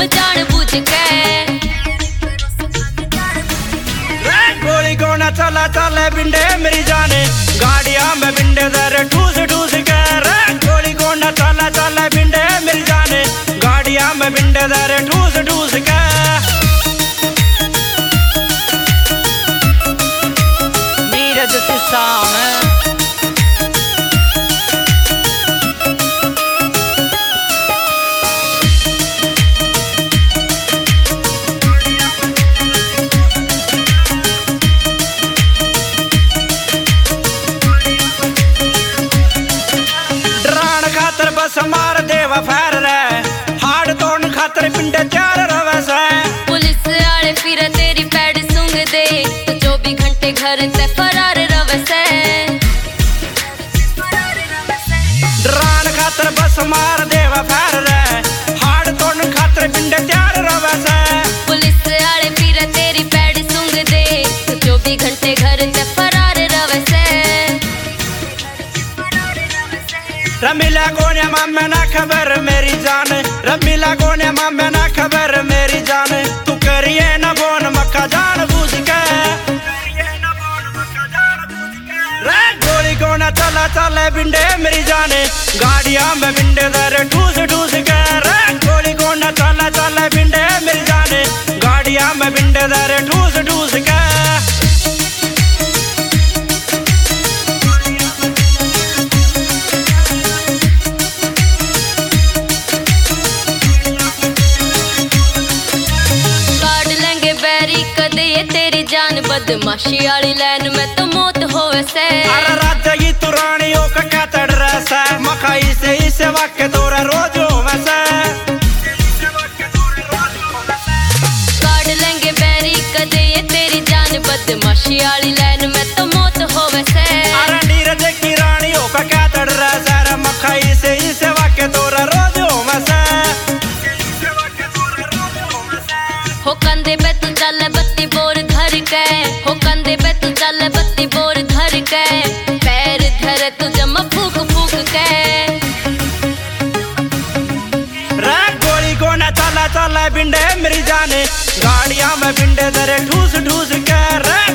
जान बुझ के। गोली कोना चला चले बिंडे मेरी जाने गाड़िया में बिंडे दर ठूस ठूस के। गोली कोना चला चले बिंडे मेरी जाने गाड़िया में बिंडे दर ठूस ठूस के। नीरज सिसाम बस मार देवा फैर रे हाड़ तोड़ खातर पिंडे चार रवस है। पुलिस आले फिर तेरी पैड सूंघ दे तो 24 घंटे घर से फरार रवस है। डरान खातर बस मार देवा फैर रे हाड़ तोड़ खातर पिंडे चार रवस है। पुलिस आले फिर तेरी पैड सूंघ दे तो 24 घंटे घर से फरार रवस है। रमीला गोने मामे ना खबर मेरी जान रमीला गोने मामे ना खबर मेरी जान तू करिए न बोन मक्का जान बूझ के। रे गोली कोना चला चले बिंडे मेरी जाने गाड़िया में बिंडे दर ठूस ठूस के। रे गोली कोना चला चले बिंडे मेरी जाने गाड़िया में बिंडे दर ठूस ठूस के। बदमाशी वाली लाइन में तो मौत होवे से। अरे राजा की तुरानियों का कातड़ रसा मखाई से इसे वाक्य तोरा रोज होवे से। काट लेंगे बैरी कदे ये तेरी जान बदमाशी वाली लाइन में तो मौत होवे से। अरे नीरज की रानियों का कातड़ रसा मखाई से इसे वाक्य तोरा रोज होवे से। हो कंधे पे तू चल बत्ती बोर धर के। हो कंधे पे तू चल बत्ती बोर धर के। पैर धर तू जमा फूक फूक के। रे गोली कोना चला चला बिंडे मेरी जाने गाड़िया में बिंडे दरे ठूस ठूस के। रे